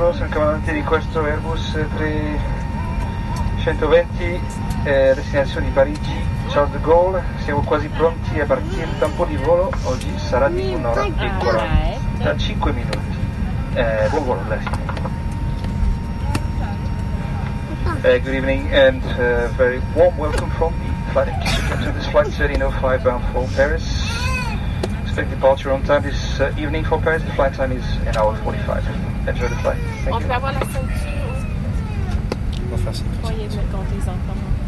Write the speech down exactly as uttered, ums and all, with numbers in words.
Alessandro, sono il comandante di questo Airbus trecentoventi, eh, destinazione di Parigi, Charles de Gaulle. Siamo quasi pronti a partire. Il tempo di volo oggi sarà di un'ora e quarantacinque minuti. Eh, buon volo, grazie. Uh, good evening and uh, very warm welcome from the flight executive to this flight thirteen oh five bound for Paris. Expect departure on time this uh, evening for Paris. The flight time is an hour forty-five. Enjoy the flight. Thank On you. peut avoir la ceinture. On va faire ça. Croyez-moi quand les enfants.